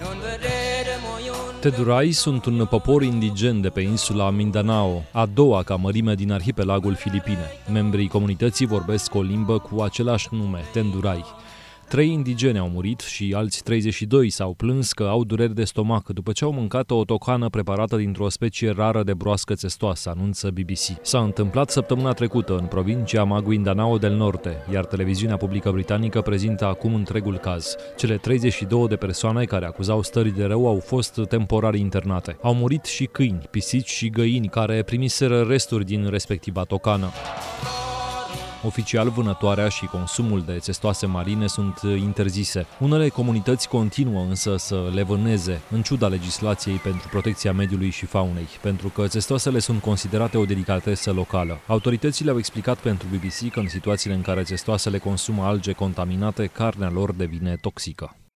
Tedurai sunt un popor indigen de pe insula Mindanao, a doua ca mărime din arhipelagul Filipine. Membrii comunității vorbesc o limbă cu același nume, Tendurai. 3 indigeni au murit și alți 32 s-au plâns că au dureri de stomac după ce au mâncat o tocană preparată dintr-o specie rară de broască țestoasă, anunță BBC. S-a întâmplat săptămâna trecută în provincia Maguindanao del Norte, iar televiziunea publică britanică prezintă acum întregul caz. Cele 32 de persoane care acuzau stări de rău au fost temporar internate. Au murit și câini, pisici și găini care primiseră resturi din respectiva tocană. Oficial, vânătoarea și consumul de țestoase marine sunt interzise. Unele comunități continuă însă să le vâneze, în ciuda legislației pentru protecția mediului și faunei, pentru că țestoasele sunt considerate o delicatesă locală. Autoritățile au explicat pentru BBC că în situațiile în care țestoasele consumă alge contaminate, carnea lor devine toxică.